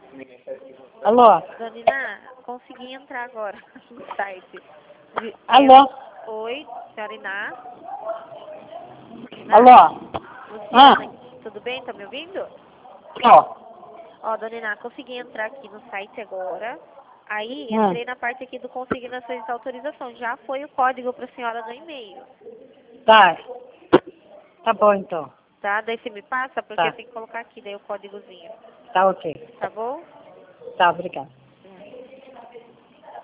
Alô? Dona, consegui entrar agora no site. Alô? Oi, senhora Iná. Alô? Luciana, tudo bem? Tá me ouvindo? Ó. Ó, dona Iná, consegui entrar aqui no site agora. Aí, entrei na parte aqui do consignações de autorização. Já foi o código para a senhora no e-mail. Tá. Tá bom, então. Tá? Daí você me passa, porque Tá. tem que colocar aqui daí o códigozinho. Tá ok. Tá bom? Tá, obrigada.